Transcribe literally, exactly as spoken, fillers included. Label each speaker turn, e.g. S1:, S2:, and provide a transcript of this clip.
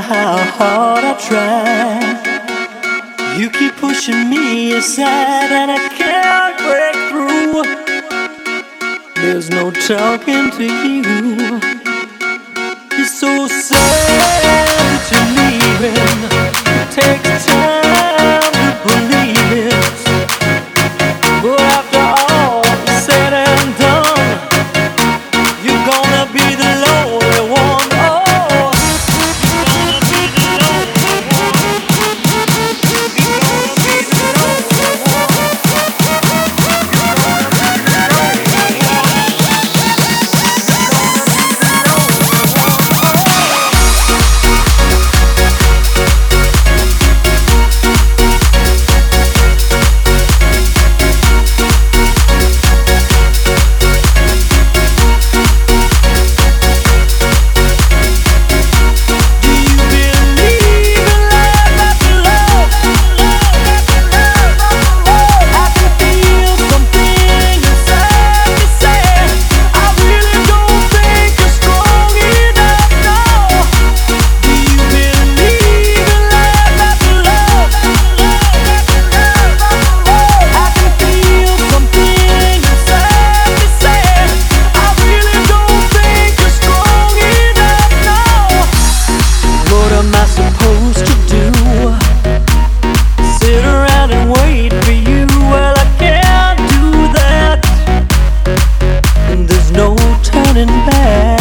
S1: how hard I try. You keep pushing me aside and I can't break through. There's no talking to you. It's so sad that you're leaving. It takes time to believe it, but after all is said and done, you're gonna be the lonely one. Oh, you're gonna be the lonely one. You're gonna be the lonely one. You're gonna be the lonely one. Turning back.